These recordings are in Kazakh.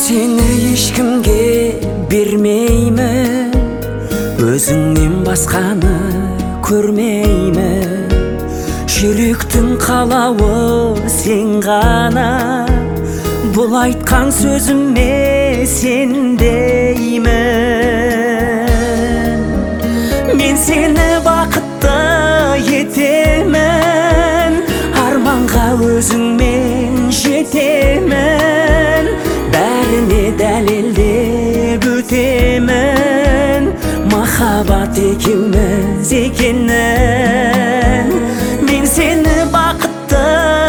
Seni ешкімге бермеймін, өзіңнен басқаны көрмеймін. Жүректің қалауы сен ғана, бұл айтқан сөзіме сендеймін. Мен сені бақытты етемін, арманға өзіңмен жетемін. Бәріне дәлелдеп өтемін, махаббат екеуміз екенін. Мен сені бақытты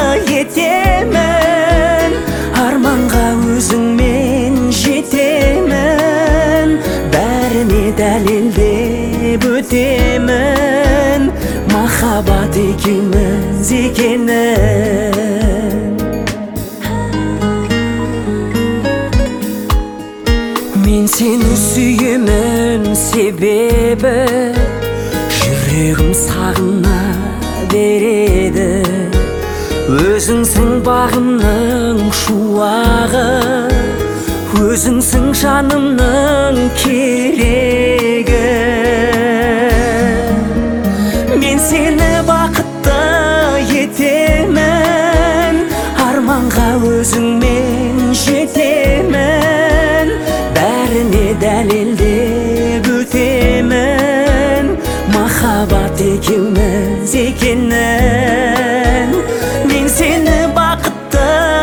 етемін, арманға өзіңмен жетемін. Бәріне дәлелдеп өтемін, махаббат екеуміз екенін. Мен сені сүйемін, себебі жүрегім сағына береді. Өзіңсің бағымның шуағы, өзіңсің жанымның керегі. Мен сені бақытты етемін, арманға өзіңмен жетемін. Бәріне дәлелдеп өтемін, махаббат екеуміз екенін. Мен сені бақытты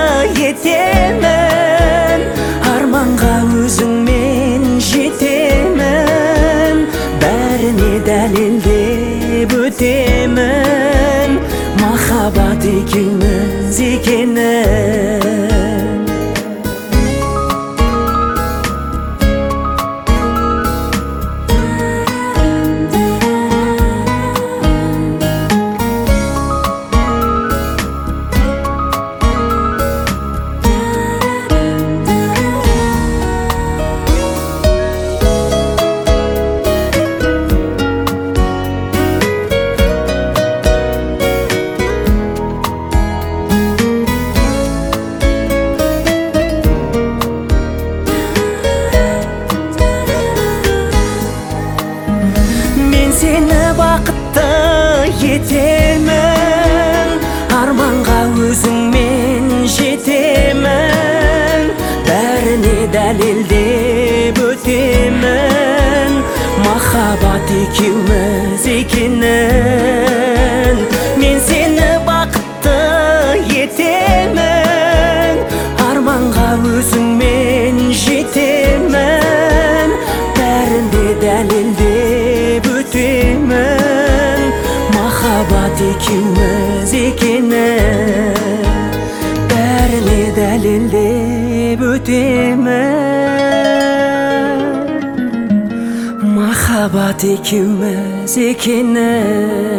етемін, арманға өзіңмен жетемін. Бәріне дәлелдеп өтемін, махаббат екеуміз екенін. Сені бақытты етемін, арманға өзіңмен жетемін. Бәріне дәлелдеп өтемін, махаббат екеуміз екенін. Мен сені бақытты етемін, арманға өзіңмен жетемін. Бәрінде дәлелдеп өтемін, махаббат екеуміз екенін. Бәріне дәлелдеп өтемін, махаббат екеуміз екенін.